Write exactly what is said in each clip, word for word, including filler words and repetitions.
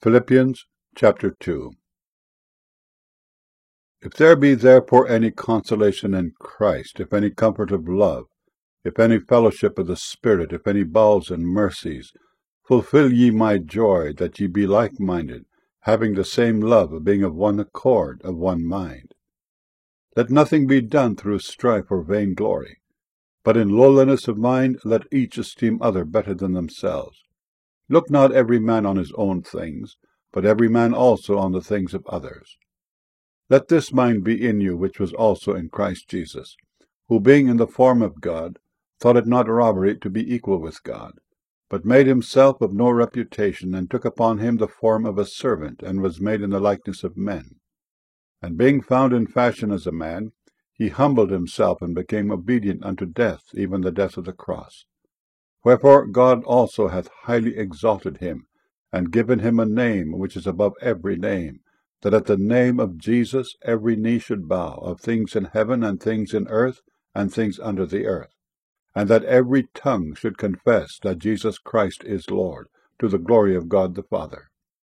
Philippians chapter two. If there be therefore any consolation in Christ, if any comfort of love, if any fellowship of the Spirit, if any bowels and mercies, fulfill ye my joy, that ye be like-minded, having the same love, being of one accord, of one mind. Let nothing be done through strife or vainglory, but in lowliness of mind let each esteem other better than themselves. Look not every man on his own things, but every man also on the things of others. Let this mind be in you, which was also in Christ Jesus, who being in the form of God, thought it not robbery to be equal with God, but made himself of no reputation, and took upon him the form of a servant, and was made in the likeness of men. And being found in fashion as a man, he humbled himself, and became obedient unto death, even the death of the cross. Wherefore God also hath highly exalted him, and given him a name which is above every name, that at the name of Jesus every knee should bow, of things in heaven, and things in earth, and things under the earth, and that every tongue should confess that Jesus Christ is Lord, to the glory of God the Father.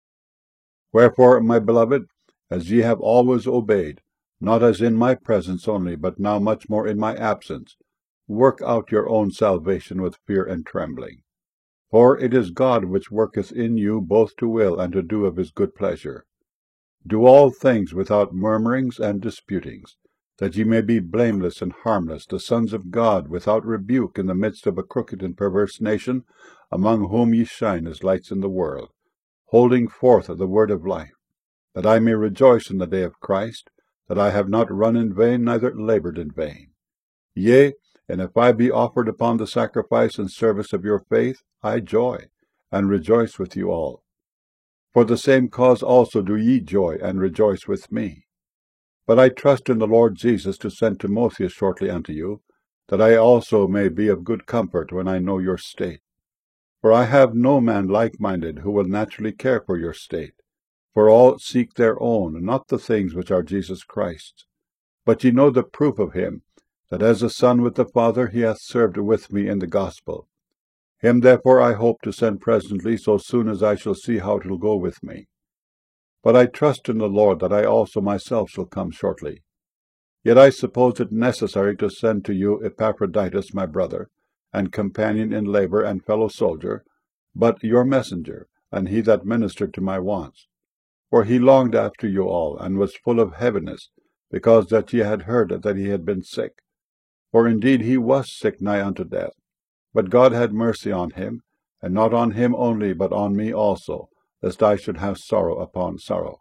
Wherefore, my beloved, as ye have always obeyed, not as in my presence only, but now much more in my absence, work out your own salvation with fear and trembling. For it is God which worketh in you both to will and to do of his good pleasure. Do all things without murmurings and disputings, that ye may be blameless and harmless, the sons of God, without rebuke, in the midst of a crooked and perverse nation, among whom ye shine as lights in the world, holding forth the word of life, that I may rejoice in the day of Christ, that I have not run in vain, neither labored in vain. Yea, and if I be offered upon the sacrifice and service of your faith, I joy, and rejoice with you all. For the same cause also do ye joy, and rejoice with me. But I trust in the Lord Jesus to send Timotheus shortly unto you, that I also may be of good comfort when I know your state. For I have no man like-minded who will naturally care for your state. For all seek their own, not the things which are Jesus Christ's. But ye know the proof of him, that as a son with the Father he hath served with me in the gospel. Him therefore I hope to send presently, so soon as I shall see how it will go with me. But I trust in the Lord that I also myself shall come shortly. Yet I suppose it necessary to send to you Epaphroditus my brother, and companion in labor and fellow soldier, but your messenger, and he that ministered to my wants. For he longed after you all, and was full of heaviness, because that ye had heard that he had been sick. For indeed he was sick nigh unto death. But God had mercy on him, and not on him only, but on me also, lest I should have sorrow upon sorrow.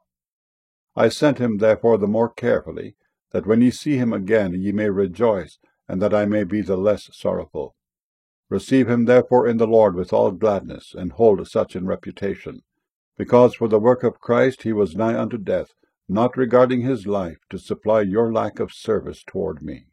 I sent him therefore the more carefully, that when ye see him again ye may rejoice, and that I may be the less sorrowful. Receive him therefore in the Lord with all gladness, and hold such in reputation, because for the work of Christ he was nigh unto death, not regarding his life, to supply your lack of service toward me.